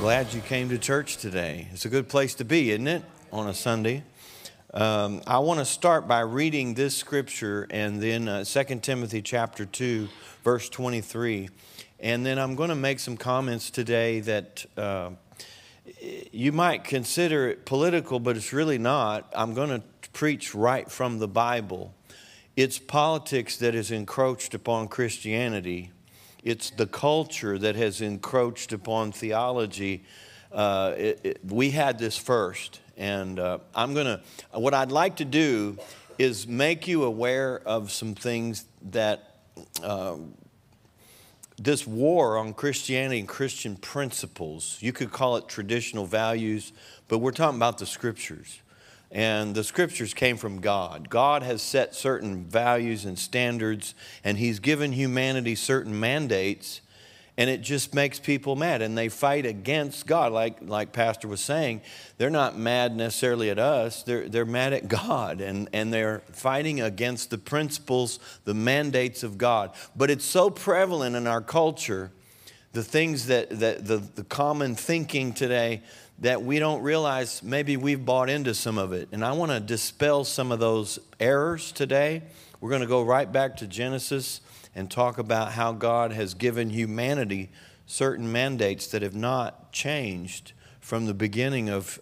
glad you came to church today. It's a good place to be, isn't it, on a Sunday? I want to start by reading this scripture and then 2 Timothy chapter 2, verse 23. And then I'm going to make some comments today that you might consider it political, but it's really not. I'm going to preach right from the Bible. It's politics that has encroached upon Christianity. It's the culture that has encroached upon theology. We had this first, and what I'd like to do is make you aware of some things that this war on Christianity and Christian principles, you could call it traditional values, but we're talking about the scriptures. And the scriptures came from God. God has set certain values and standards, and He's given humanity certain mandates, and it just makes people mad. And they fight against God, like Pastor was saying. They're not mad necessarily at us. They're mad at God, and they're fighting against the principles, the mandates of God. But it's so prevalent in our culture, the things the common thinking today, that we don't realize maybe we've bought into some of it. And I want to dispel some of those errors today. We're going to go right back to Genesis and talk about how God has given humanity certain mandates that have not changed from the beginning of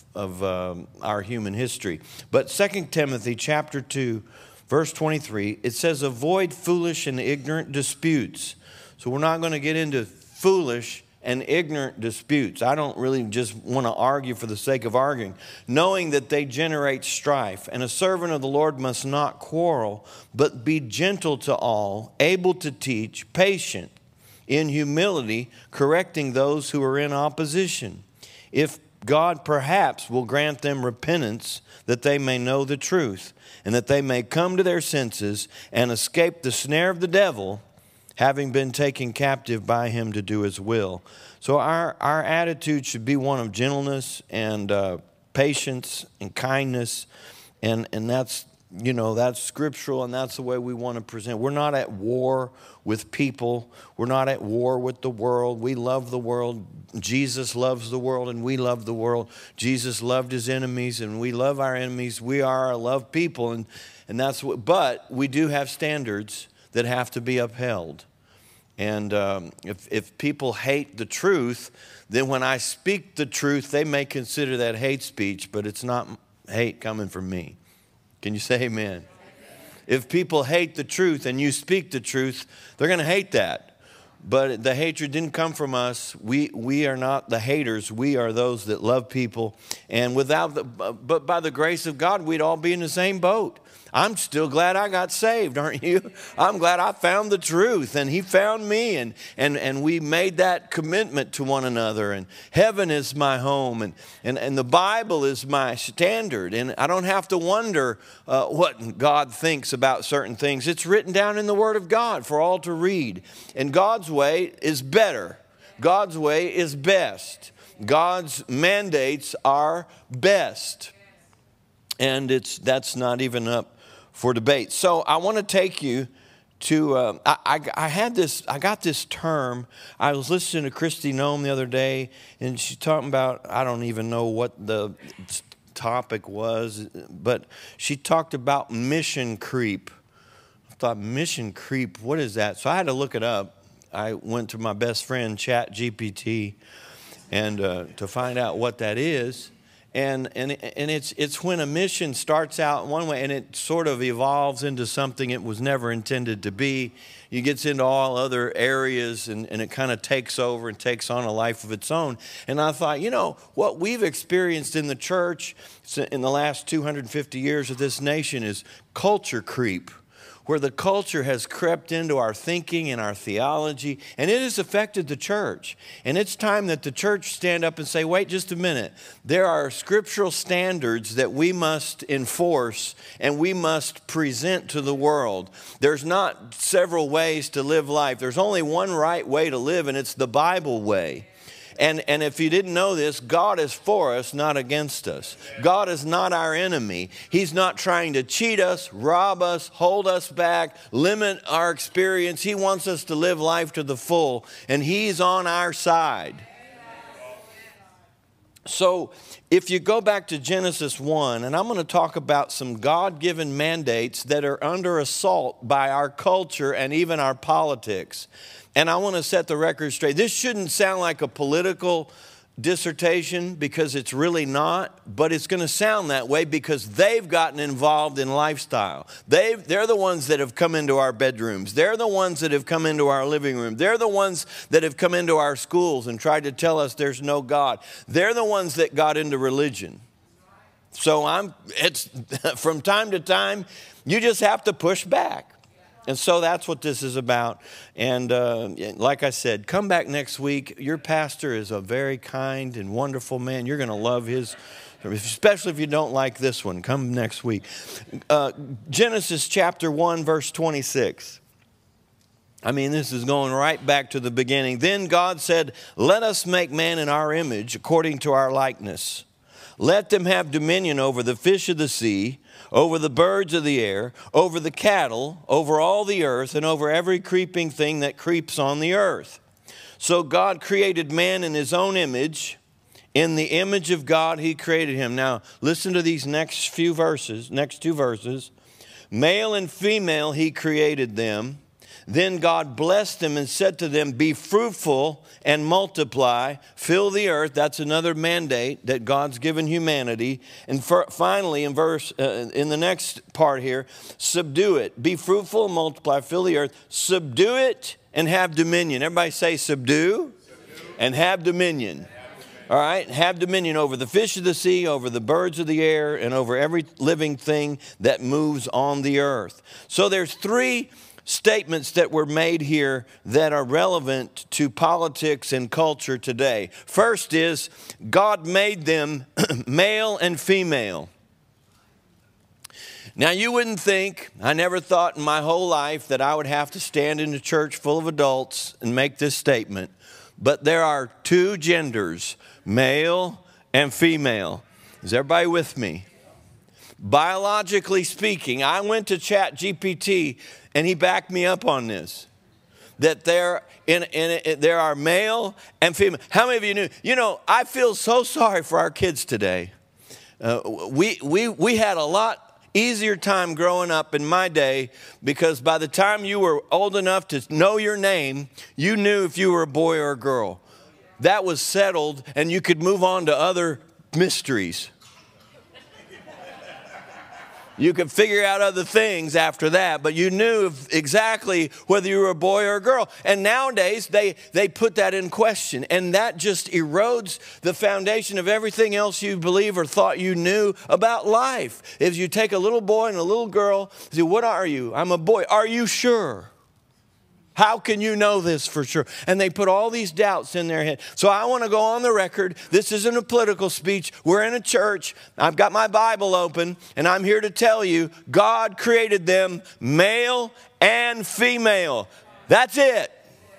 our human history. But 2 Timothy chapter 2, verse 23, it says, avoid foolish and ignorant disputes. So we're not going to get into foolish and ignorant disputes. I don't really just want to argue for the sake of arguing, knowing that they generate strife. And a servant of the Lord must not quarrel, but be gentle to all, able to teach, patient, in humility, correcting those who are in opposition. If God perhaps will grant them repentance, that they may know the truth, and that they may come to their senses and escape the snare of the devil, having been taken captive by him to do his will. So our attitude should be one of gentleness and patience and kindness, and that's scriptural, and that's the way we want to present. We're not at war with people. We're not at war with the world. We love the world. Jesus loves the world, and we love the world. Jesus loved his enemies, and we love our enemies. We are a loved people, and that's what. But we do have standards that have to be upheld. And if people hate the truth, then when I speak the truth, they may consider that hate speech, but it's not hate coming from me. Can you say amen? If people hate the truth and you speak the truth, they're going to hate that. But the hatred didn't come from us. We are not the haters. We are those that love people. And but by the grace of God, we'd all be in the same boat. I'm still glad I got saved, aren't you? I'm glad I found the truth, and He found me, and we made that commitment to one another. And heaven is my home, and the Bible is my standard. And I don't have to wonder what God thinks about certain things. It's written down in the Word of God for all to read. And God's way is better. God's way is best. God's mandates are best. And that's not even up for debate. So I want to take you to, I got this term. I was listening to Christy Nome the other day, and she's talking about, I don't even know what the topic was, but she talked about mission creep. I thought, mission creep, what is that? So I had to look it up. I went to my best friend, ChatGPT, and to find out what that is. And it's when a mission starts out one way and it sort of evolves into something it was never intended to be. It gets into all other areas and it kind of takes over and takes on a life of its own. And I thought, what we've experienced in the church in the last 250 years of this nation is culture creep, where the culture has crept into our thinking and our theology, and it has affected the church. And it's time that the church stand up and say, wait just a minute. There are scriptural standards that we must enforce and we must present to the world. There's not several ways to live life. There's only one right way to live, and it's the Bible way. And if you didn't know this, God is for us, not against us. God is not our enemy. He's not trying to cheat us, rob us, hold us back, limit our experience. He wants us to live life to the full, and He's on our side. So if you go back to Genesis 1, and I'm going to talk about some God-given mandates that are under assault by our culture and even our politics. And I want to set the record straight. This shouldn't sound like a political dissertation because it's really not, but it's going to sound that way because they've gotten involved in lifestyle. They're the ones that have come into our bedrooms. They're the ones that have come into our living room. They're the ones that have come into our schools and tried to tell us there's no God. They're the ones that got into religion. So it's from time to time, you just have to push back. And so that's what this is about. And like I said, come back next week. Your pastor is a very kind and wonderful man. You're going to love his, especially if you don't like this one. Come next week. Genesis chapter 1, verse 26. I mean, this is going right back to the beginning. Then God said, let us make man in our image, according to our likeness. Let them have dominion over the fish of the sea, over the birds of the air, over the cattle, over all the earth, and over every creeping thing that creeps on the earth. So God created man in his own image. In the image of God, he created him. Now, listen to these next two verses. Male and female, he created them. Then God blessed them and said to them, be fruitful and multiply, fill the earth. That's another mandate that God's given humanity. And finally, in the next part here, subdue it. Be fruitful and multiply, fill the earth. Subdue it and have dominion. Everybody say subdue. And have dominion. All right, have dominion over the fish of the sea, over the birds of the air, and over every living thing that moves on the earth. So there's three statements that were made here that are relevant to politics and culture today. First is, God made them male and female. Now you wouldn't think, I never thought in my whole life that I would have to stand in a church full of adults and make this statement, but there are two genders, male and female. Is everybody with me? Biologically speaking, I went to ChatGPT and he backed me up on this. That there are male and female. How many of you knew? You know, I feel so sorry for our kids today. We had a lot easier time growing up in my day because by the time you were old enough to know your name, you knew if you were a boy or a girl. That was settled and you could move on to other mysteries. You could figure out other things after that, but you knew exactly whether you were a boy or a girl. And nowadays, they put that in question, and that just erodes the foundation of everything else you believe or thought you knew about life. If you take a little boy and a little girl, say, what are you? I'm a boy. Are you sure? How can you know this for sure? And they put all these doubts in their head. So I want to go on the record. This isn't a political speech. We're in a church. I've got my Bible open, and I'm here to tell you God created them male and female. That's it.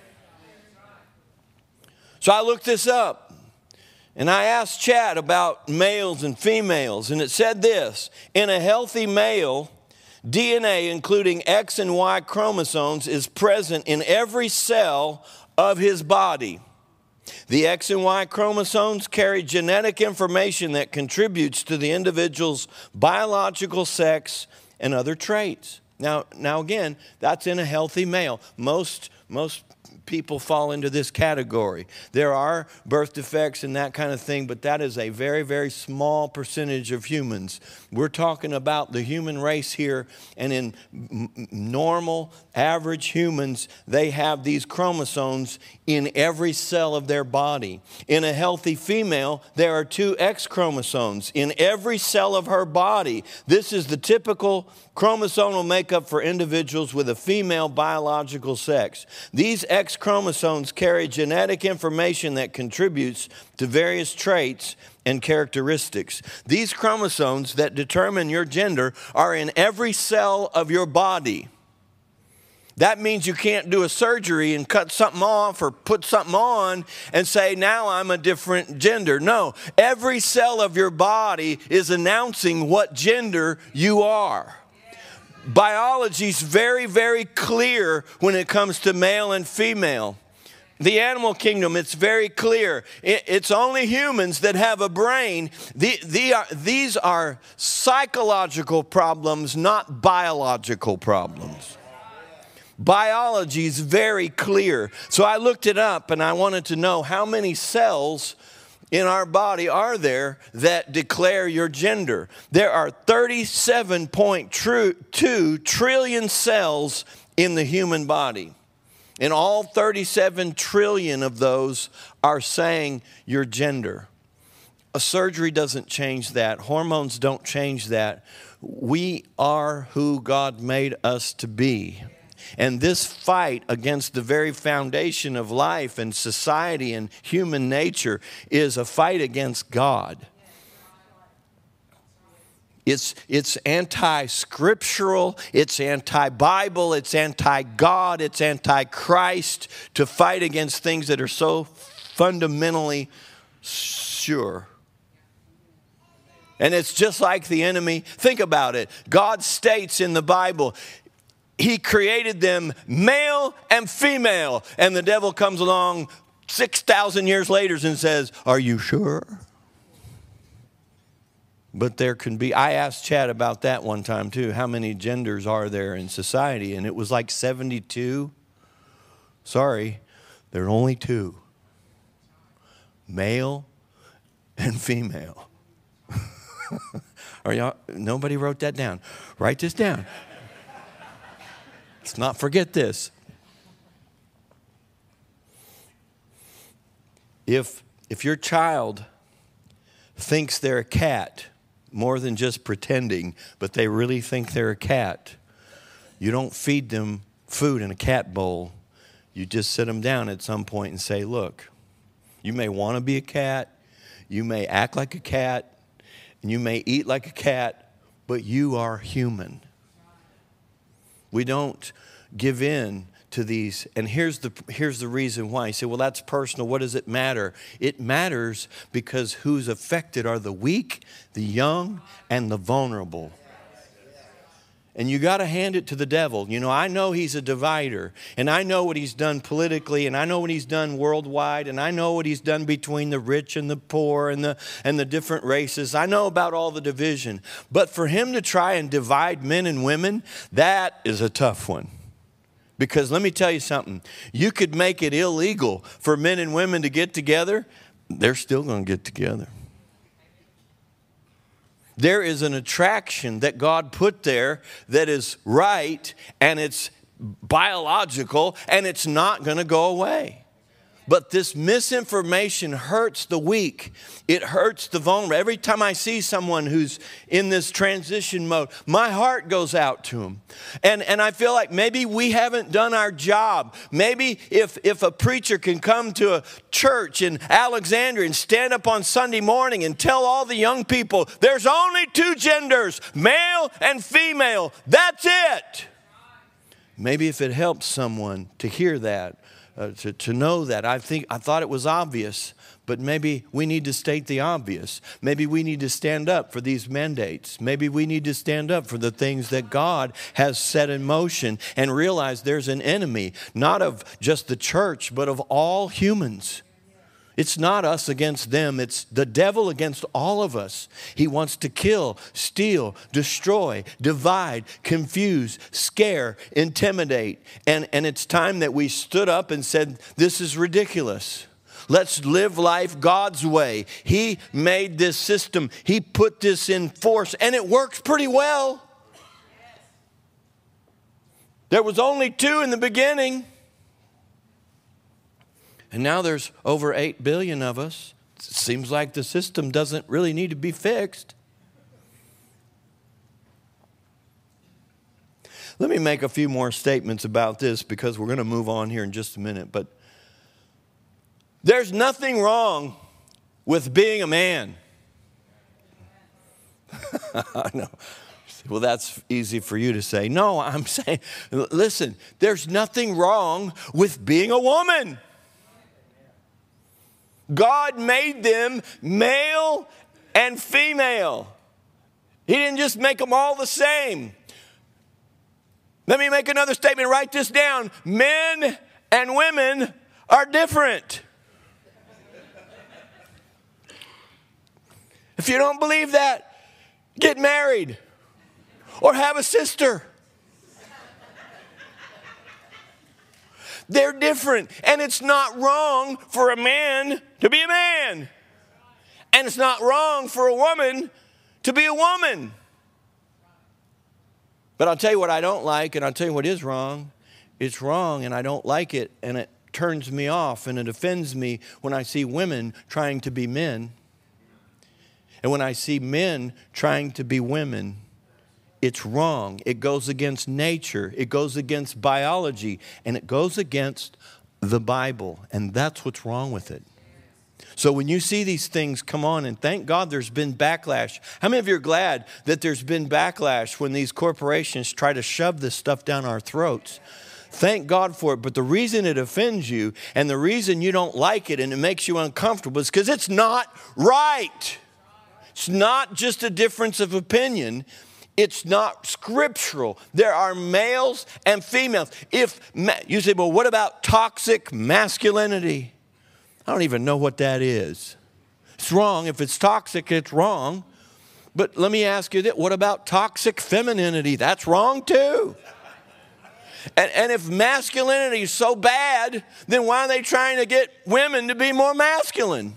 So I looked this up, and I asked Chad about males and females, and it said this: in a healthy male, DNA, including X and Y chromosomes, is present in every cell of his body. The X and Y chromosomes carry genetic information that contributes to the individual's biological sex and other traits. Now again, that's in a healthy male. Most people fall into this category. There are birth defects and that kind of thing, but that is a very, very small percentage of humans. We're talking about the human race here, and in normal, average humans, they have these chromosomes in every cell of their body. In a healthy female, there are 2 X chromosomes in every cell of her body. This is the typical chromosomal makeup for individuals with a female biological sex. These X chromosomes carry genetic information that contributes to various traits and characteristics. These chromosomes that determine your gender are in every cell of your body. That means you can't do a surgery and cut something off or put something on and say, now I'm a different gender. No, every cell of your body is announcing what gender you are. Biology's very, very clear when it comes to male and female. The animal kingdom, it's very clear. It's only humans that have a brain. These are psychological problems, not biological problems. Biology is very clear. So I looked it up and I wanted to know how many cells in our body are there that declare your gender. There are 37.2 trillion cells in the human body. And all 37 trillion of those are saying your gender. A surgery doesn't change that. Hormones don't change that. We are who God made us to be. And this fight against the very foundation of life and society and human nature is a fight against God. It's anti-scriptural, it's anti-Bible, it's anti-God, it's anti-Christ to fight against things that are so fundamentally sure. And it's just like the enemy. Think about it. God states in the Bible, He created them male and female. And the devil comes along 6,000 years later and says, are you sure? But there can be, I asked Chad about that one time too. How many genders are there in society? And it was like 72. Sorry, there are only 2. Male and female. Are y'all, nobody wrote that down. Write this down. Let's not forget this. If your child thinks they're a cat, more than just pretending, but they really think they're a cat, you don't feed them food in a cat bowl. You just sit them down at some point and say, look, you may want to be a cat, you may act like a cat, and you may eat like a cat, but you are human. We don't give in to these. And here's the reason why. You say, well, that's personal. What does it matter? It matters because who's affected are the weak, the young, and the vulnerable. And you got to hand it to the devil. You know, I know he's a divider, and I know what he's done politically, and I know what he's done worldwide, and I know what he's done between the rich and the poor and the different races. I know about all the division. But for him to try and divide men and women, that is a tough one. Because let me tell you something, you could make it illegal for men and women to get together, they're still going to get together. There is an attraction that God put there that is right, and it's biological, and it's not going to go away. But this misinformation hurts the weak. It hurts the vulnerable. Every time I see someone who's in this transition mode, my heart goes out to them. And I feel like maybe we haven't done our job. Maybe if a preacher can come to a church in Alexandria and stand up on Sunday morning and tell all the young people, there's only 2 genders, male and female. That's it. Maybe if it helps someone to hear that, to know that. I thought it was obvious, but maybe we need to state the obvious. Maybe we need to stand up for these mandates. Maybe we need to stand up for the things that God has set in motion and realize there's an enemy, not of just the church, but of all humans. It's not us against them. It's the devil against all of us. He wants to kill, steal, destroy, divide, confuse, scare, intimidate. And it's time that we stood up and said, this is ridiculous. Let's live life God's way. He made this system. He put this in force, and it works pretty well. There was only 2 in the beginning. And now there's over 8 billion of us. It seems like the system doesn't really need to be fixed. Let me make a few more statements about this because we're going to move on here in just a minute. But there's nothing wrong with being a man. I know. Well, that's easy for you to say. No, I'm saying, listen, there's nothing wrong with being a woman. God made them male and female. He didn't just make them all the same. Let me make another statement. Write this down. Men and women are different. If you don't believe that, get married or have a sister. They're different. And it's not wrong for a man to be a man. And it's not wrong for a woman to be a woman. But I'll tell you what I don't like, and I'll tell you what is wrong. It's wrong, and I don't like it, and it turns me off, and it offends me when I see women trying to be men. And when I see men trying to be women. It's wrong. It goes against nature. It goes against biology. And it goes against the Bible. And that's what's wrong with it. So when you see these things come on, and thank God there's been backlash. How many of you are glad that there's been backlash when these corporations try to shove this stuff down our throats? Thank God for it. But the reason it offends you and the reason you don't like it and it makes you uncomfortable is because it's not right. It's not just a difference of opinion. It's not scriptural. There are males and females. You say, well, what about toxic masculinity? I don't even know what that is. It's wrong. If it's toxic, it's wrong. But let me ask you this. What about toxic femininity? That's wrong too. And if masculinity is so bad, then why are they trying to get women to be more masculine?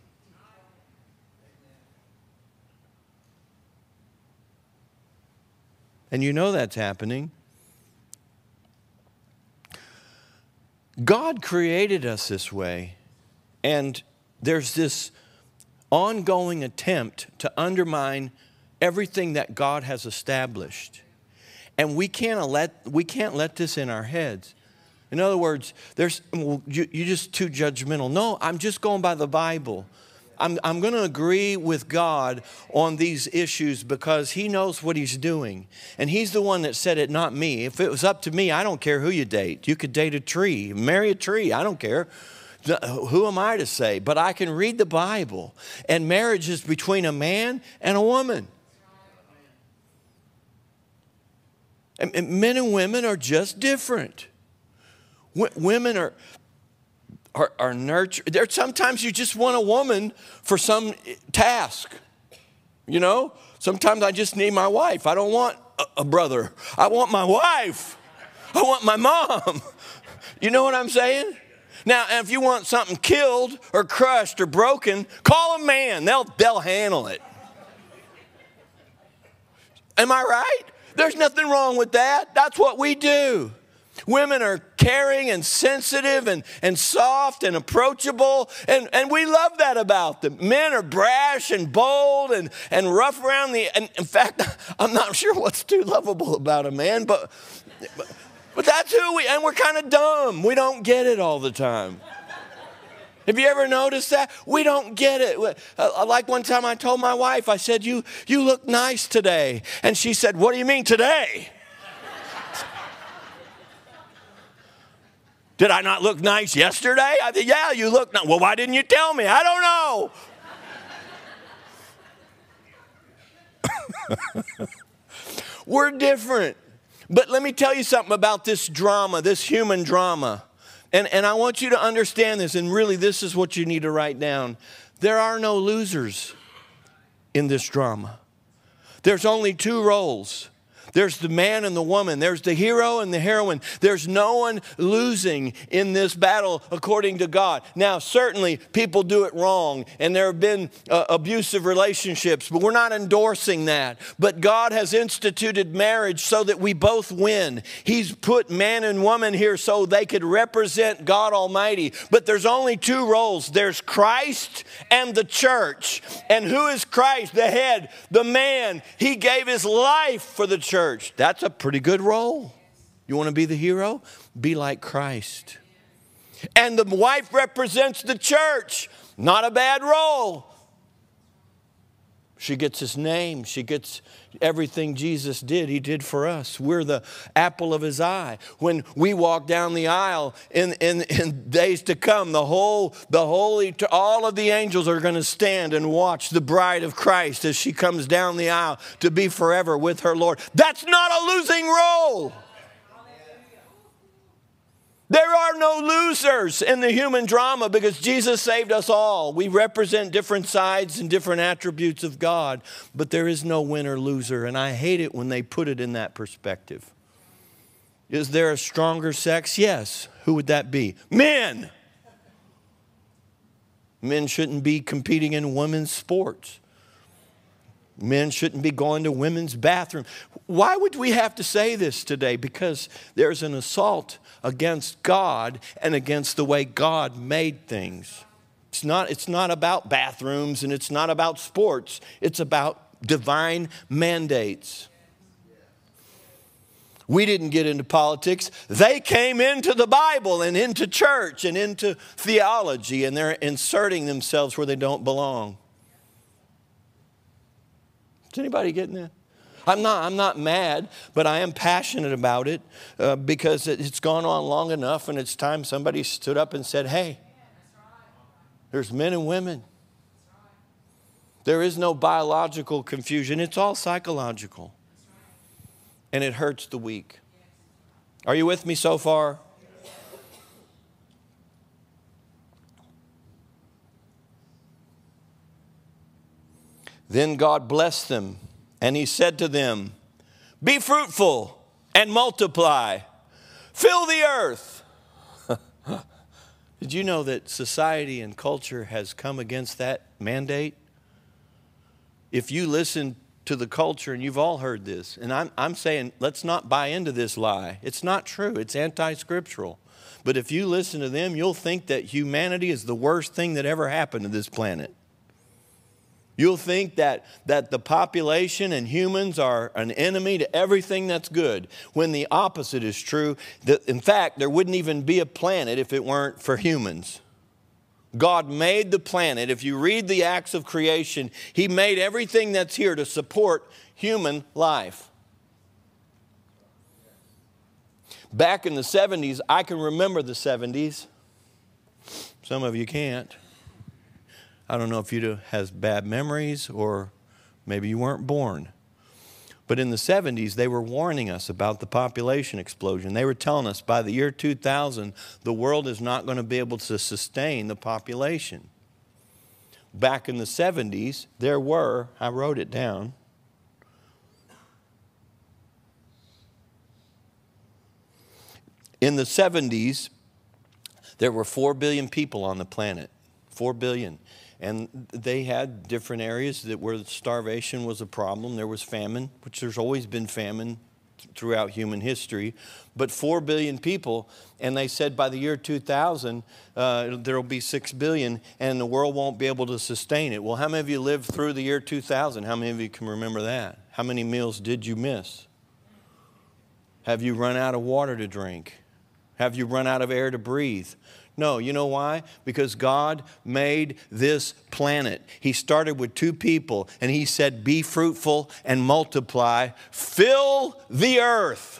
And you know that's happening. God created us this way. And there's this ongoing attempt to undermine everything that God has established. And we can't let this in our heads. In other words, you're just too judgmental. No, I'm just going by the Bible. I'm going to agree with God on these issues because He knows what He's doing. And He's the one that said it, not me. If it was up to me, I don't care who you date. You could date a tree, marry a tree. I don't care. Who am I to say? But I can read the Bible. And marriage is between a man and a woman. And men and women are just different. Women are nurtured. Sometimes you just want a woman for some task. You know, sometimes I just need my wife. I don't want a brother. I want my wife. I want my mom. You know what I'm saying? Now, if you want something killed or crushed or broken, call a man. They'll handle it. Am I right? There's nothing wrong with that. That's what we do. Women are caring and sensitive and soft and approachable, and we love that about them. Men are brash and bold and rough around the... And in fact, I'm not sure what's too lovable about a man, but that's who and we're kind of dumb. We don't get it all the time. Have you ever noticed that? We don't get it. Like one time I told my wife, I said, you look nice today. And she said, what do you mean today? Did I not look nice yesterday? I said, yeah, you look nice. Well, why didn't you tell me? I don't know. We're different. But let me tell you something about this drama, this human drama. And I want you to understand this, and really this is what you need to write down. There are no losers in this drama. There's only two roles. There's the man and the woman. There's the hero and the heroine. There's no one losing in this battle according to God. Now, certainly people do it wrong, and there have been abusive relationships, but we're not endorsing that. But God has instituted marriage so that we both win. He's put man and woman here so they could represent God Almighty. But there's only two roles. There's Christ and the church. And who is Christ? The head, the man. He gave his life for the church. That's a pretty good role. You want to be the hero? Be like Christ. And the wife represents the church. Not a bad role. She gets his name. She gets everything Jesus did. He did for us. We're the apple of his eye. When we walk down the aisle in days to come, all of the angels are going to stand and watch the bride of Christ as she comes down the aisle to be forever with her Lord. That's not a losing role. There are no losers in the human drama because Jesus saved us all. We represent different sides and different attributes of God, but there is no winner loser, and I hate it when they put it in that perspective. Is there a stronger sex? Yes. Who would that be? Men. Men shouldn't be competing in women's sports. Men shouldn't be going to women's bathrooms. Why would we have to say this today? Because there's an assault against God and against the way God made things. It's not about bathrooms and it's not about sports. It's about divine mandates. We didn't get into politics. They came into the Bible and into church and into theology, and they're inserting themselves where they don't belong. Is anybody getting that? I'm not mad, but I am passionate about it because it's gone on long enough, and it's time somebody stood up and said, hey, there's men and women. There is no biological confusion. It's all psychological. And it hurts the weak. Are you with me so far? Then God blessed them, and he said to them, be fruitful and multiply. Fill the earth. Did you know that society and culture has come against that mandate? If you listen to the culture, and you've all heard this, and I'm saying let's not buy into this lie. It's not true. It's anti-scriptural. But if you listen to them, you'll think that humanity is the worst thing that ever happened to this planet. You'll think that the population and humans are an enemy to everything that's good, when the opposite is true. In fact, there wouldn't even be a planet if it weren't for humans. God made the planet. If you read the acts of creation, he made everything that's here to support human life. Back in the 70s, I can remember the 70s. Some of you can't. I don't know if you has bad memories or maybe you weren't born. But in the 70s, they were warning us about the population explosion. They were telling us by the year 2000, the world is not going to be able to sustain the population. Back in the 70s, there were, I wrote it down, in the 70s, there were 4 billion people on the planet. 4 billion. And they had different areas where starvation was a problem. There was famine, which there's always been famine throughout human history. But 4 billion people, and they said by the year 2000, there will be 6 billion, and the world won't be able to sustain it. Well, how many of you lived through the year 2000? How many of you can remember that? How many meals did you miss? Have you run out of water to drink? Have you run out of air to breathe? No, you know why? Because God made this planet. He started with 2 people, and he said, be fruitful and multiply. Fill the earth.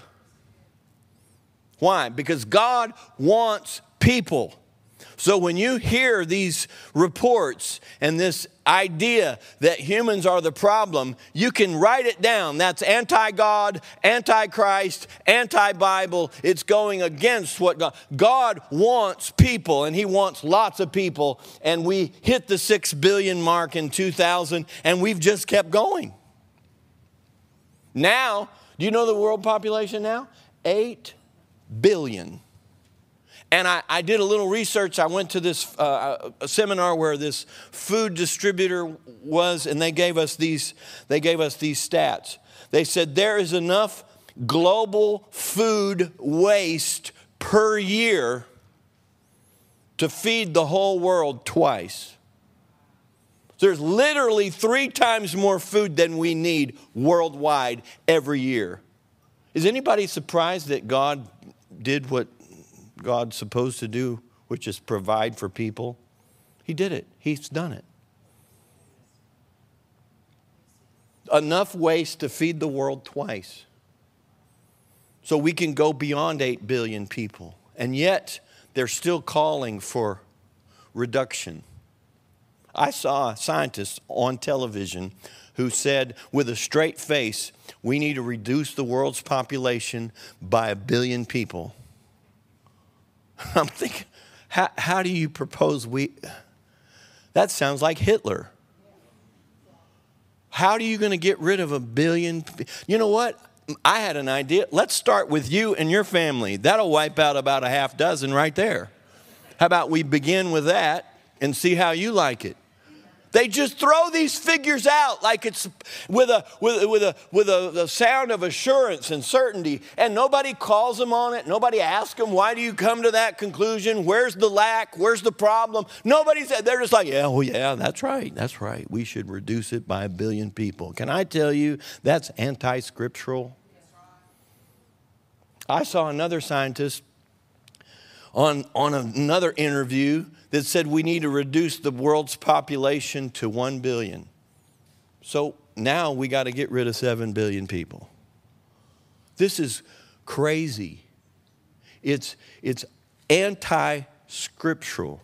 Why? Because God wants people. So when you hear these reports and this idea that humans are the problem, you can write it down. That's anti-God, anti-Christ, anti-Bible. It's going against what God wants people, and he wants lots of people. And we hit the 6 billion mark in 2000, and we've just kept going. Now, do you know the world population now? 8 billion. And I did a little research. I went to this a seminar where this food distributor was, and they gave us these stats. They said there is enough global food waste per year to feed the whole world twice. There's literally 3 times more food than we need worldwide every year. Is anybody surprised that God did what God's supposed to do, which is provide for people? He did it. He's done it. Enough waste to feed the world twice. So we can go beyond 8 billion people. And yet, they're still calling for reduction. I saw scientists on television who said with a straight face, we need to reduce the world's population by 1 billion people. I'm thinking, how do you propose that sounds like Hitler. How are you going to get rid of 1 billion? You know what? I had an idea. Let's start with you and your family. That'll wipe out about a half dozen right there. How about we begin with that and see how you like it? They just throw these figures out like it's with a sound of assurance and certainty, and nobody calls them on it. Nobody asks them, why do you come to that conclusion? Where's the lack? Where's the problem? Nobody said. They're just like, yeah, well, yeah, that's right. That's right. We should reduce it by 1 billion people. Can I tell you that's anti-scriptural? I saw another scientist on another interview that said we need to reduce the world's population to 1 billion. So now we got to get rid of 7 billion people. This is crazy. It's anti-scriptural.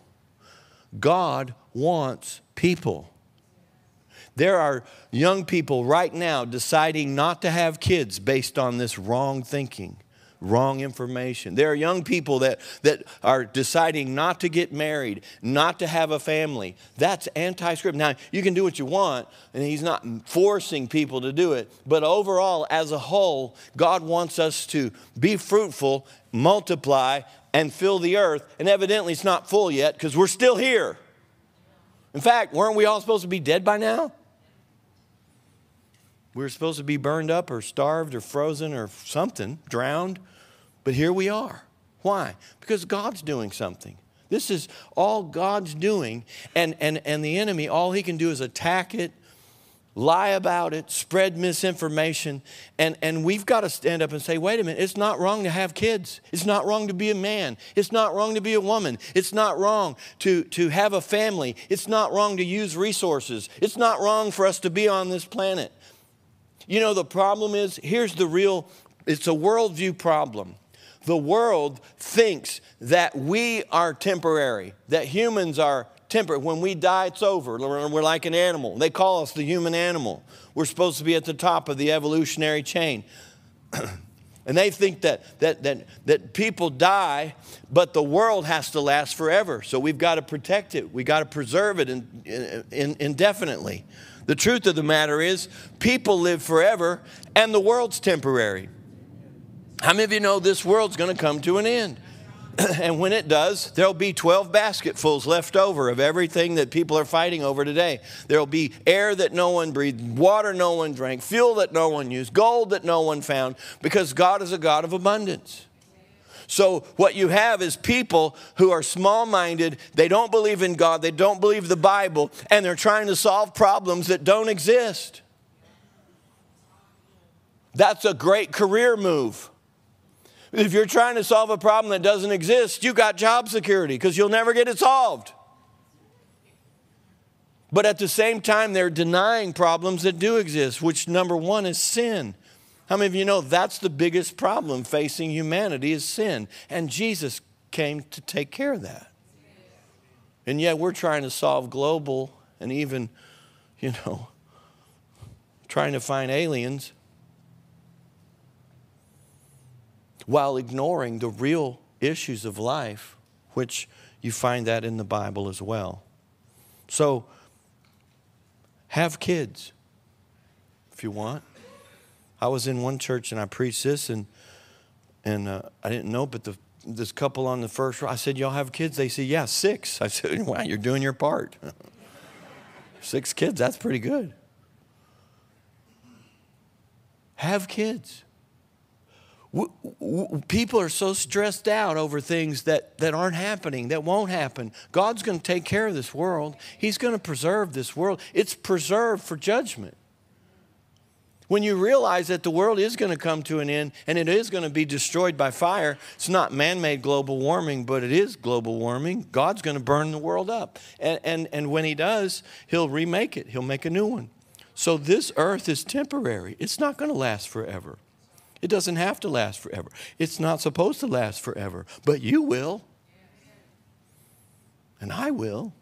God wants people. There are young people right now deciding not to have kids based on this wrong thinking. Wrong information. There are young people that are deciding not to get married, not to have a family. That's anti-scripture. Now, you can do what you want, and he's not forcing people to do it. But overall, as a whole, God wants us to be fruitful, multiply, and fill the earth. And evidently, it's not full yet because we're still here. In fact, weren't we all supposed to be dead by now? We were supposed to be burned up or starved or frozen or something, drowned. But here we are. Why? Because God's doing something. This is all God's doing. And the enemy, all he can do is attack it, lie about it, spread misinformation. And we've got to stand up and say, wait a minute, it's not wrong to have kids. It's not wrong to be a man. It's not wrong to be a woman. It's not wrong to have a family. It's not wrong to use resources. It's not wrong for us to be on this planet. You know, the problem is, it's a worldview problem. The world thinks that we are temporary, that humans are temporary. When we die, it's over. We're like an animal. They call us the human animal. We're supposed to be at the top of the evolutionary chain. And they think that people die, but the world has to last forever. So we've got to protect it. We've got to preserve it indefinitely. The truth of the matter is, people live forever, and the world's temporary. How many of you know this world's going to come to an end? And when it does, there'll be 12 basketfuls left over of everything that people are fighting over today. There'll be air that no one breathed, water no one drank, fuel that no one used, gold that no one found, because God is a God of abundance. So what you have is people who are small-minded, they don't believe in God, they don't believe the Bible, and they're trying to solve problems that don't exist. That's a great career move. If you're trying to solve a problem that doesn't exist, you got job security because you'll never get it solved. But at the same time, they're denying problems that do exist, which number one is sin. How many of you know that's the biggest problem facing humanity is sin? And Jesus came to take care of that. And yet we're trying to solve global and even, trying to find aliens while ignoring the real issues of life, which you find that in the Bible as well. So have kids if you want. I was in one church and I preached this and I didn't know, but this couple on the first row, I said, y'all have kids? They said, yeah, 6. I said, wow, you're doing your part. 6 kids, that's pretty good. Have kids. People are so stressed out over things that aren't happening, that won't happen. God's going to take care of this world. He's going to preserve this world. It's preserved for judgment. When you realize that the world is going to come to an end and it is going to be destroyed by fire, it's not man-made global warming, but it is global warming. God's going to burn the world up. And when he does, he'll remake it. He'll make a new one. So this earth is temporary. It's not going to last forever. It doesn't have to last forever. It's not supposed to last forever. But you will. And I will.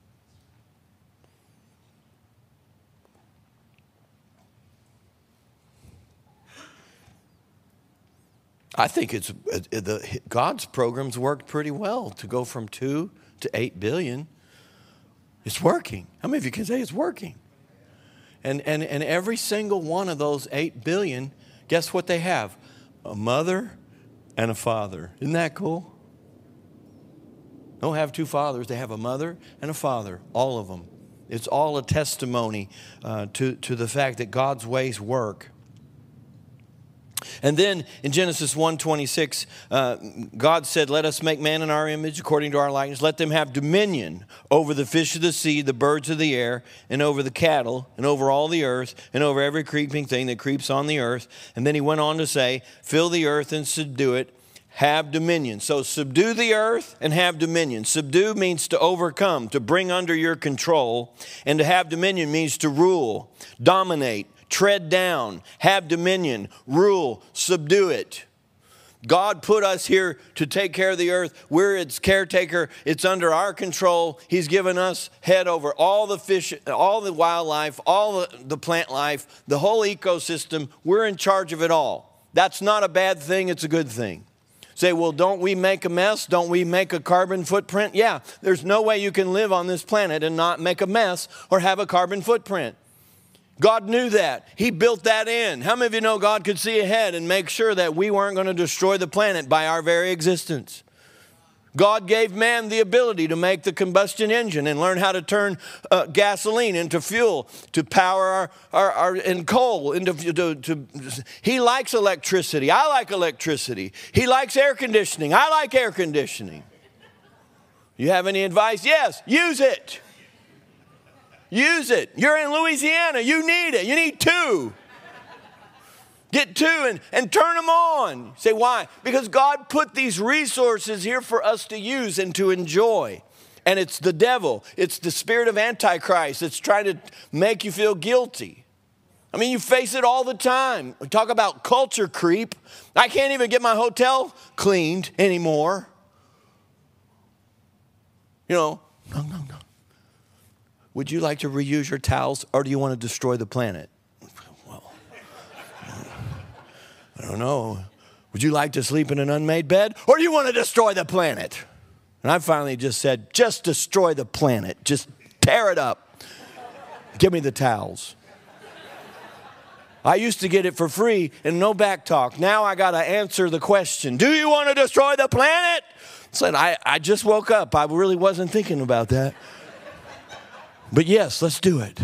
I think God's programs worked pretty well to go from 2 to 8 billion. It's working. How many of you can say it's working? And every single one of those 8 billion, guess what they have? A mother and a father. Isn't that cool? They don't have 2 fathers. They have a mother and a father, all of them. It's all a testimony to the fact that God's ways work. And then in Genesis 1:26, God said, let us make man in our image according to our likeness. Let them have dominion over the fish of the sea, the birds of the air, and over the cattle, and over all the earth, and over every creeping thing that creeps on the earth. And then he went on to say, fill the earth and subdue it. Have dominion. So subdue the earth and have dominion. Subdue means to overcome, to bring under your control. And to have dominion means to rule, dominate, tread down, have dominion, rule, subdue it. God put us here to take care of the earth. We're its caretaker. It's under our control. He's given us head over all the fish, all the wildlife, all the plant life, the whole ecosystem. We're in charge of it all. That's not a bad thing. It's a good thing. Say, well, don't we make a mess? Don't we make a carbon footprint? Yeah, there's no way you can live on this planet and not make a mess or have a carbon footprint. God knew that. He built that in. How many of you know God could see ahead and make sure that we weren't going to destroy the planet by our very existence? God gave man the ability to make the combustion engine and learn how to turn gasoline into fuel to power our and coal into. He likes electricity. I like electricity. He likes air conditioning. I like air conditioning. You have any advice? Yes, use it. Use it. You're in Louisiana. You need it. You need 2. Get 2 and turn them on. Say, why? Because God put these resources here for us to use and to enjoy. And it's the devil. It's the spirit of Antichrist. It's trying to make you feel guilty. I mean, you face it all the time. We talk about culture creep. I can't even get my hotel cleaned anymore. You know, no. Would you like to reuse your towels, or do you want to destroy the planet? Well, I don't know. Would you like to sleep in an unmade bed, or do you want to destroy the planet? And I finally just said, just destroy the planet. Just tear it up. Give me the towels. I used to get it for free and no back talk. Now I got to answer the question, do you want to destroy the planet? I said, I just woke up. I really wasn't thinking about that. But yes, let's do it.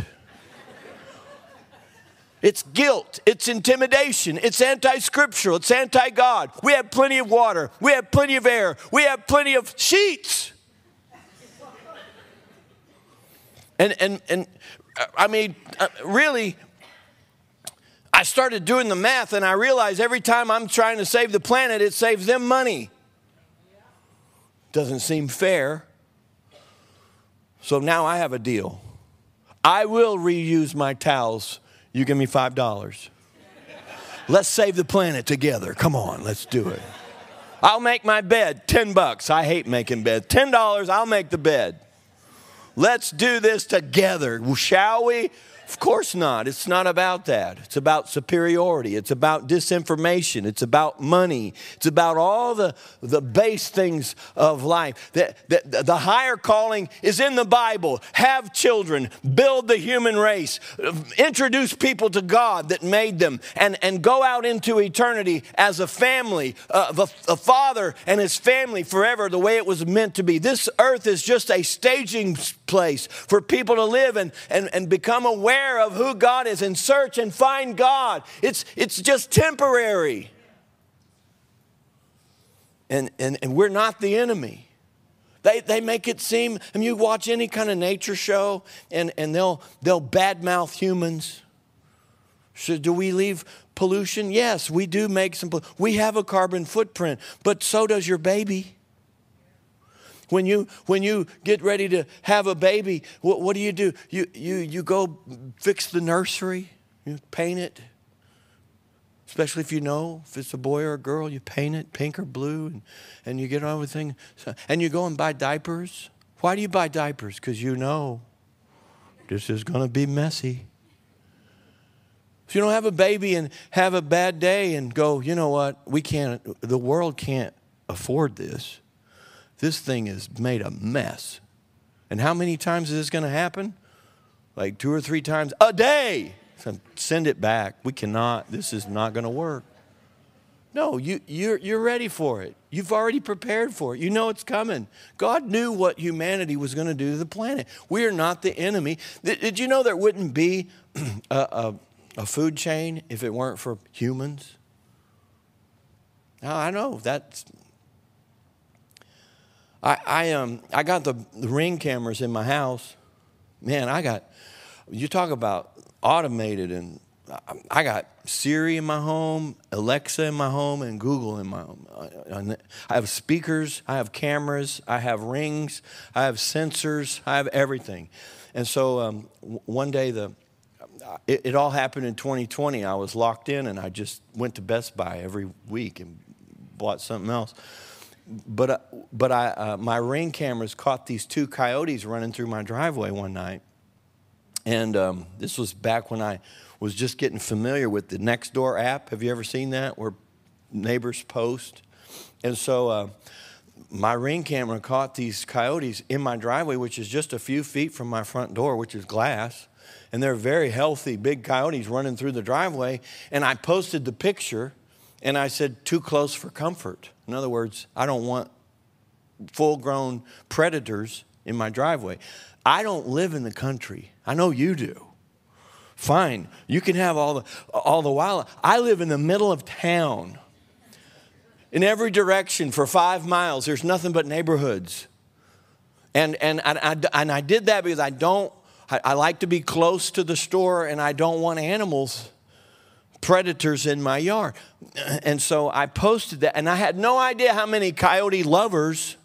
It's guilt. It's intimidation. It's anti-scriptural. It's anti-God. We have plenty of water. We have plenty of air. We have plenty of sheets. And I mean, really, I started doing the math and I realized every time I'm trying to save the planet, it saves them money. Doesn't seem fair. So now I have a deal. I will reuse my towels. You give me $5. Let's save the planet together. Come on, let's do it. I'll make my bed, $10. I hate making beds. $10, I'll make the bed. Let's do this together. Shall we? Of course not. It's not about that. It's about superiority. It's about disinformation. It's about money. It's about all the base things of life. The higher calling is in the Bible. Have children. Build the human race. Introduce people to God that made them. And go out into eternity as a family. A father and his family forever the way it was meant to be. This earth is just a staging place for people to live and become aware of who God is and search and find God. It's just temporary. And we're not the enemy. They make it seem, I mean, you watch any kind of nature show and they'll badmouth humans. So do we leave pollution? Yes, we do make some. We have a carbon footprint, but so does your baby. When you get ready to have a baby, what do? You go fix the nursery, you paint it. Especially if you know if it's a boy or a girl, you paint it pink or blue, and you get on with things. And you go and buy diapers. Why do you buy diapers? Because you know this is going to be messy. If you don't have a baby and have a bad day and go, you know what, the world can't afford this. This thing is made a mess. And how many times is this going to happen? Like 2 or 3 times a day. So send it back. We cannot, this is not going to work. No, you're ready for it. You've already prepared for it. You know it's coming. God knew what humanity was going to do to the planet. We are not the enemy. Did you know there wouldn't be a food chain if it weren't for humans? Now, I know that's... I got the Ring cameras in my house. Man, you talk about automated, and I got Siri in my home, Alexa in my home, and Google in my home. I have speakers, I have cameras, I have rings, I have sensors, I have everything. And so one day, it all happened in 2020. I was locked in, and I just went to Best Buy every week and bought something else. But my Ring cameras caught these 2 coyotes running through my driveway one night. And this was back when I was just getting familiar with the Nextdoor app. Have you ever seen that, where neighbors post? And so my Ring camera caught these coyotes in my driveway, which is just a few feet from my front door, which is glass. And they're very healthy, big coyotes running through the driveway. And I posted the picture, and I said, too close for comfort. In other words, I don't want full-grown predators in my driveway. I don't live in the country. I know you do. Fine, you can have all the wild. I live in the middle of town. In every direction for 5 miles, there's nothing but neighborhoods. And I did that because I like to be close to the store, and I don't want animals, predators in my yard. And so I posted that, and I had no idea how many coyote lovers.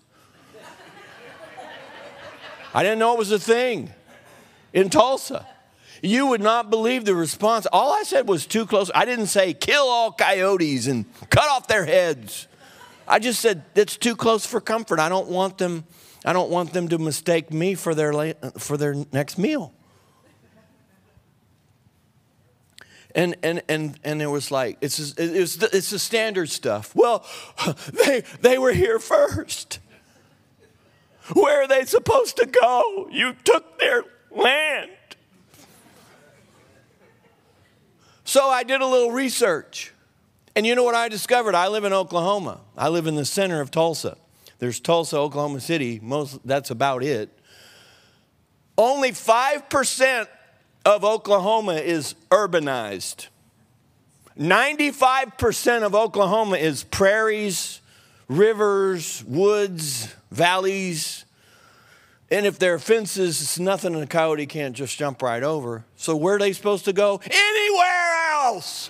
I didn't know it was a thing in Tulsa. You would not believe the response. All I said was too close. I didn't say kill all coyotes and cut off their heads. I just said it's too close for comfort. I don't want them to mistake me for their next meal. And it was like, it's the standard stuff. Well, they were here first. Where are they supposed to go? You took their land. So I did a little research. And you know what I discovered? I live in Oklahoma. I live in the center of Tulsa. There's Tulsa, Oklahoma City. That's about it. Only 5% of Oklahoma is urbanized. 95% of Oklahoma is prairies, rivers, woods, valleys. And if there are fences, it's nothing a coyote can't just jump right over. So where are they supposed to go? Anywhere else.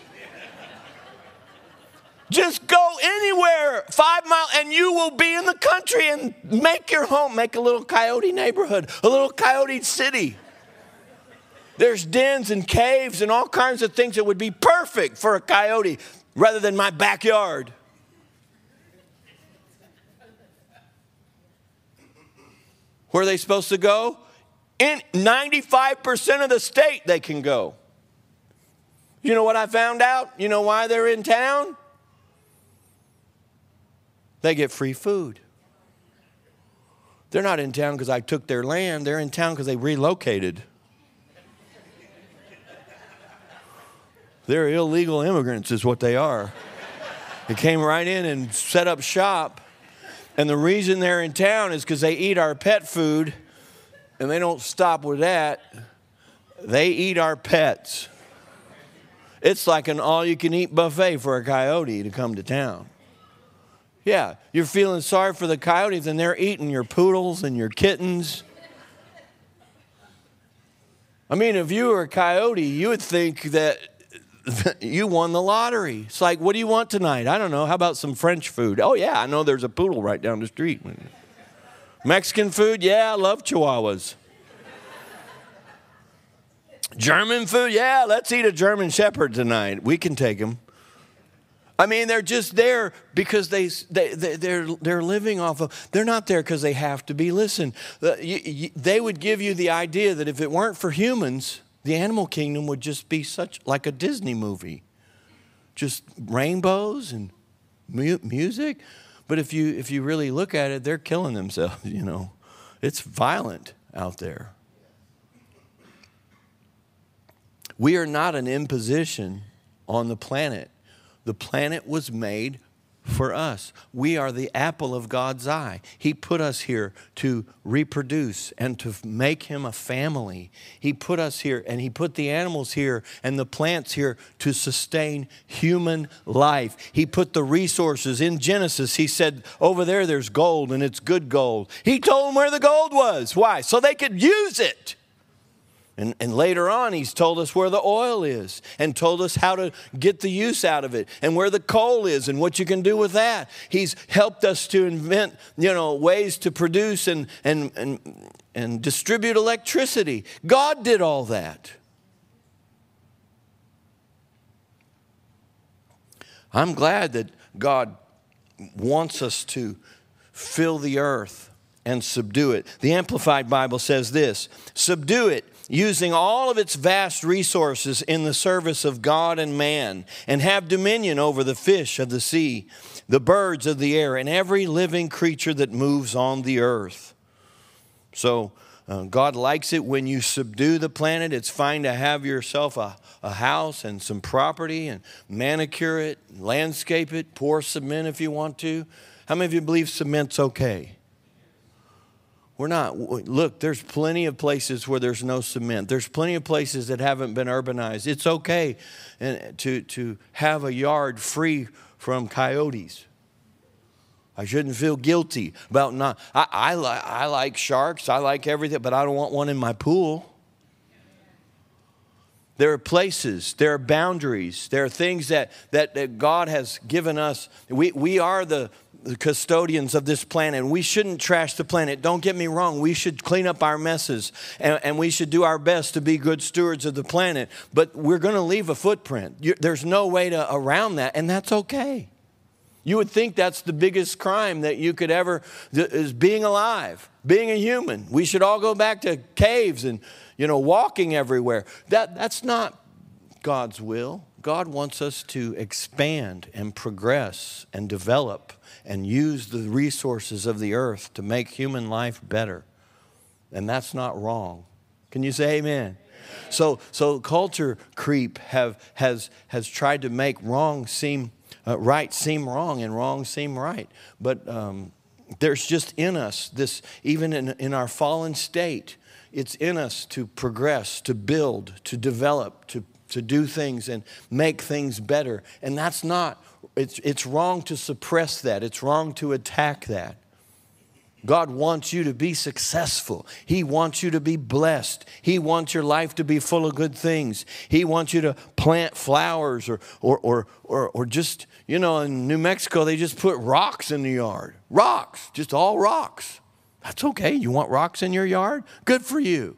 Just go anywhere, 5 miles, and you will be in the country and make your home. Make a little coyote neighborhood, a little coyote city. There's dens and caves and all kinds of things that would be perfect for a coyote rather than my backyard. Where are they supposed to go? In 95% of the state they can go. You know what I found out? You know why they're in town? They get free food. They're not in town because I took their land. They're in town because they relocated. They're illegal immigrants is what they are. They came right in and set up shop. And the reason they're in town is because they eat our pet food. And they don't stop with that. They eat our pets. It's like an all-you-can-eat buffet for a coyote to come to town. Yeah, you're feeling sorry for the coyotes, and they're eating your poodles and your kittens. I mean, if you were a coyote, you would think that you won the lottery. It's like, what do you want tonight? I don't know. How about some French food? Oh, yeah, I know there's a poodle right down the street. Mexican food? Yeah, I love Chihuahuas. German food? Yeah, let's eat a German Shepherd tonight. We can take them. I mean, they're just there because they're living off of, they're not there because they have to be. Listen, they would give you the idea that if it weren't for humans, The animal kingdom would just be like a Disney movie. Just rainbows and music. But if you really look at it, they're killing themselves, you know. It's violent out there. We are not an imposition on the planet. The planet was made for us. We are the apple of God's eye. He put us here to reproduce and to make him a family. He put us here, and he put the animals here and the plants here to sustain human life. He put the resources in Genesis. He said, over there's gold, and it's good gold. He told them where the gold was. Why? So they could use it. And later on, he's told us where the oil is and told us how to get the use out of it and where the coal is and what you can do with that. He's helped us to invent, ways to produce and distribute electricity. God did all that. I'm glad that God wants us to fill the earth and subdue it. The Amplified Bible says this: subdue it, using all of its vast resources in the service of God and man, and have dominion over the fish of the sea, the birds of the air, and every living creature that moves on the earth. So God likes it when you subdue the planet. It's fine to have yourself a house and some property and manicure it, landscape it, pour cement if you want to. How many of you believe cement's okay? We're not. Look, there's plenty of places where there's no cement. There's plenty of places that haven't been urbanized. It's okay to have a yard free from coyotes. I shouldn't feel guilty about not. I like sharks. I like everything, but I don't want one in my pool. There are places, there are boundaries, there are things that God has given us. We are the custodians of this planet, and we shouldn't trash the planet. Don't get me wrong. We should clean up our messes, and we should do our best to be good stewards of the planet. But we're going to leave a footprint. There's no way around that, and that's okay. You would think that's the biggest crime that you could ever, is being alive, being a human. We should all go back to caves and, walking everywhere. That's not God's will. God wants us to expand and progress and develop and use the resources of the earth to make human life better. And that's not wrong. Can you say amen? So culture creep has tried to make wrong seem right seem wrong and wrong seem right. But there's just in us this, even in our fallen state, it's in us to progress, to build, to develop, to do things and make things better. And that's not, it's wrong to suppress that. It's wrong to attack that. God wants you to be successful. He wants you to be blessed. He wants your life to be full of good things. He wants you to plant flowers or just, in New Mexico, they just put rocks in the yard. Rocks, just all rocks. That's okay. You want rocks in your yard? Good for you.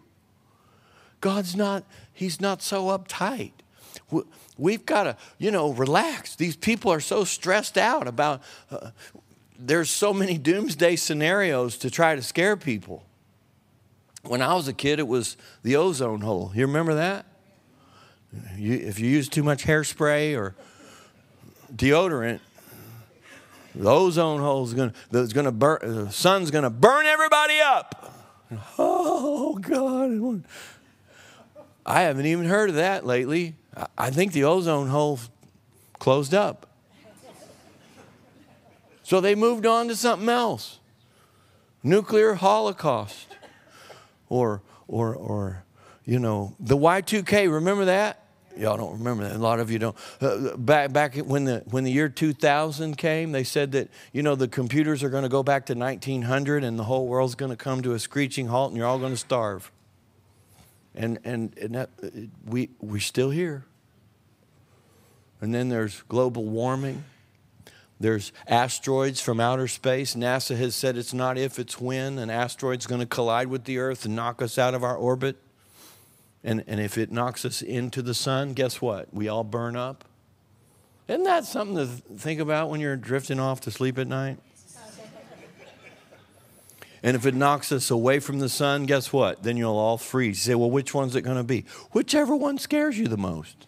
He's not so uptight. We've got to, relax. These people are so stressed out about, there's so many doomsday scenarios to try to scare people. When I was a kid, it was the ozone hole. You remember that? If you use too much hairspray or deodorant, the ozone hole is going to burn. The sun's going to burn everybody up. Oh, God. I haven't even heard of that lately. I think the ozone hole closed up. So they moved on to something else. Nuclear holocaust. Or the Y2K, remember that? Y'all don't remember that. A lot of you don't. Back when the year 2000 came, they said that, the computers are going to go back to 1900 and the whole world's going to come to a screeching halt and you're all going to starve. And that, we're still here. And then there's global warming. There's asteroids from outer space. NASA has said it's not if, it's when an asteroid's going to collide with the Earth and knock us out of our orbit. And if it knocks us into the sun, guess what? We all burn up. Isn't that something to think about when you're drifting off to sleep at night? And if it knocks us away from the sun, guess what? Then you'll all freeze. You say, well, which one's it going to be? Whichever one scares you the most.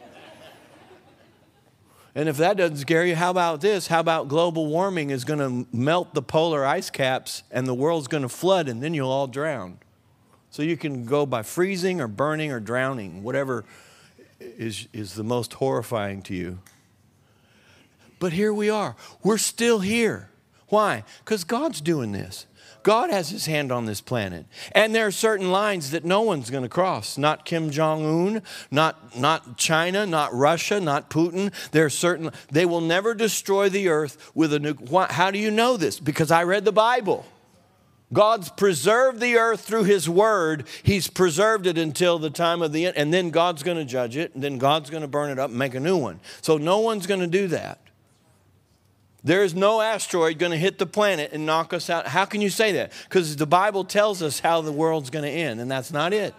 And if that doesn't scare you, how about this? How about global warming is going to melt the polar ice caps and the world's going to flood and then you'll all drown. So you can go by freezing or burning or drowning, whatever is the most horrifying to you. But here we are. We're still here. Why? Because God's doing this. God has his hand on this planet. And there are certain lines that no one's going to cross. Not Kim Jong-un, not China, not Russia, not Putin. There are certain, they will never destroy the earth with a nuke. How do you know this? Because I read the Bible. God's preserved the earth through his word. He's preserved it until the time of the end. And then God's going to judge it. And then God's going to burn it up and make a new one. So no one's going to do that. There is no asteroid going to hit the planet and knock us out. How can you say that? Because the Bible tells us how the world's going to end, and that's not it.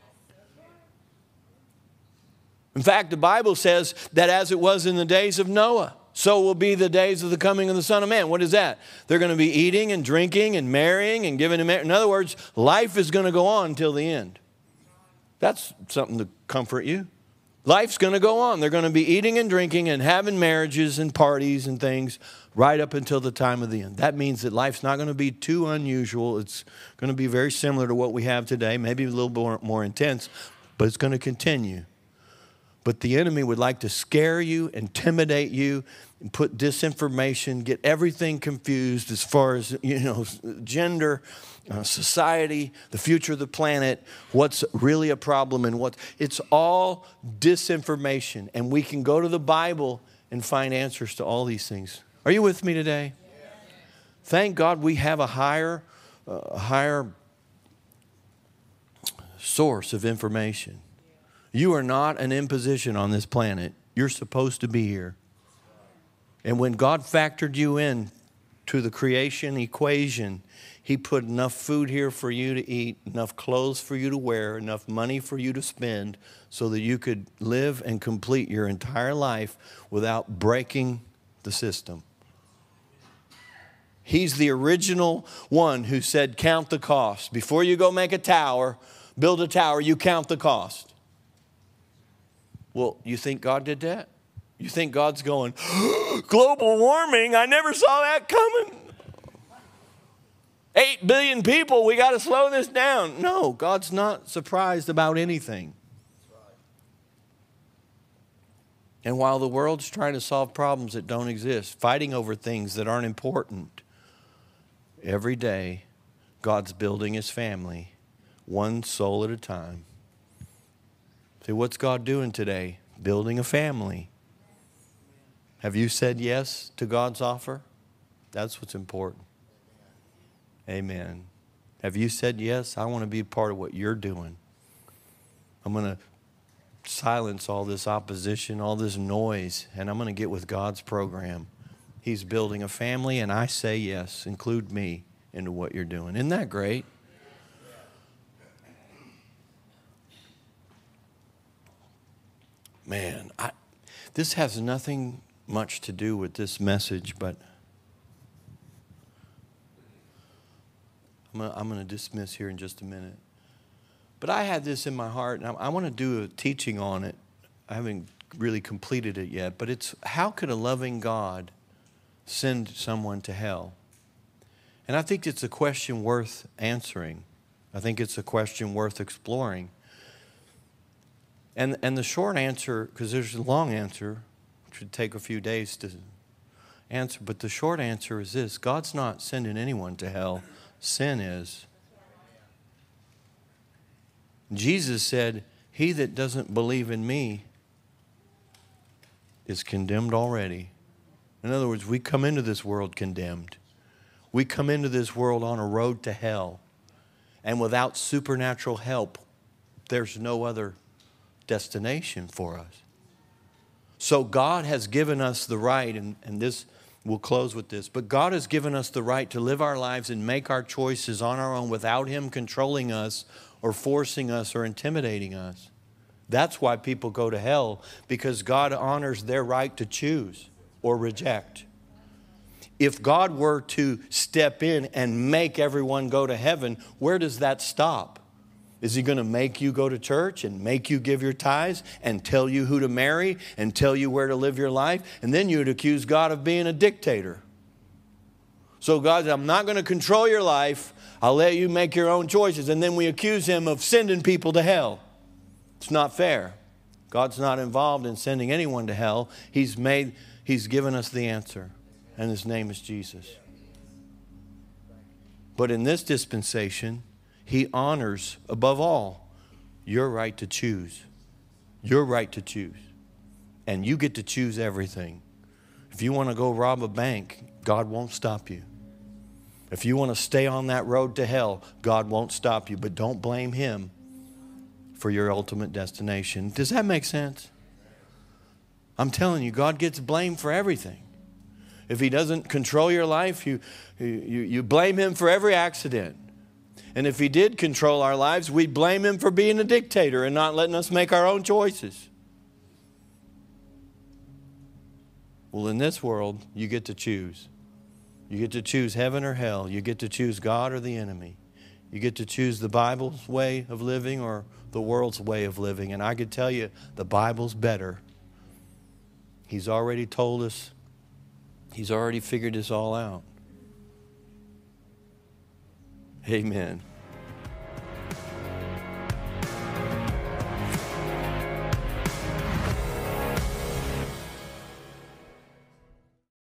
In fact, the Bible says that as it was in the days of Noah, so will be the days of the coming of the Son of Man. What is that? They're going to be eating and drinking and marrying and giving in marriage. In other words, life is going to go on until the end. That's something to comfort you. Life's going to go on. They're going to be eating and drinking and having marriages and parties and things right up until the time of the end. That means that life's not going to be too unusual. It's going to be very similar to what we have today, maybe a little more intense, but it's going to continue. But the enemy would like to scare you, intimidate you, and put disinformation, get everything confused as far as, gender, society, the future of the planet, what's really a problem and what. It's all disinformation. And we can go to the Bible and find answers to all these things. Are you with me today? Thank God we have a higher source of information. You are not an imposition on this planet. You're supposed to be here. And when God factored you in to the creation equation, he put enough food here for you to eat, enough clothes for you to wear, enough money for you to spend so that you could live and complete your entire life without breaking the system. He's the original one who said, count the cost. Before you go make a tower, build a tower, you count the cost. Well, you think God did that? You think God's going, global warming, I never saw that coming. 8 billion people, we got to slow this down. No, God's not surprised about anything. And while the world's trying to solve problems that don't exist, fighting over things that aren't important, every day God's building his family, one soul at a time. See, what's God doing today? Building a family. Have you said yes to God's offer? That's what's important. Amen. Have you said yes? I want to be a part of what you're doing. I'm going to silence all this opposition, all this noise, and I'm going to get with God's program. He's building a family, and I say yes. Include me into what you're doing. Isn't that great? Man, this has nothing much to do with this message, but I'm going to dismiss here in just a minute. But I had this in my heart, and I want to do a teaching on it. I haven't really completed it yet, but it's how could a loving God send someone to hell? And I think it's a question worth answering. I think it's a question worth exploring. And the short answer, because there's a long answer, which would take a few days to answer, but the short answer is this: God's not sending anyone to hell. Sin is. Jesus said, he that doesn't believe in me is condemned already. In other words, we come into this world condemned. We come into this world on a road to hell. And without supernatural help, there's no other destination for us. So God has given us the right, and this, we'll close with this, but God has given us the right to live our lives and make our choices on our own without him controlling us or forcing us or intimidating us. That's why people go to hell, because God honors their right to choose or reject. if God were to step in and make everyone go to heaven, where does that stop? Is he going to make you go to church and make you give your tithes and tell you who to marry and tell you where to live your life? And then you'd accuse God of being a dictator. So God said, I'm not going to control your life. I'll let you make your own choices. And then we accuse him of sending people to hell. It's not fair. God's not involved in sending anyone to hell. He's given us the answer. And his name is Jesus. But in this dispensation, he honors, above all, your right to choose. Your right to choose. And you get to choose everything. If you want to go rob a bank, God won't stop you. If you want to stay on that road to hell, God won't stop you. But don't blame him for your ultimate destination. Does that make sense? I'm telling you, God gets blamed for everything. If he doesn't control your life, you blame him for every accident. And if he did control our lives, we'd blame him for being a dictator and not letting us make our own choices. Well, in this world, you get to choose. You get to choose heaven or hell. You get to choose God or the enemy. You get to choose the Bible's way of living or the world's way of living. And I could tell you, the Bible's better. He's already told us. He's already figured this all out. Amen.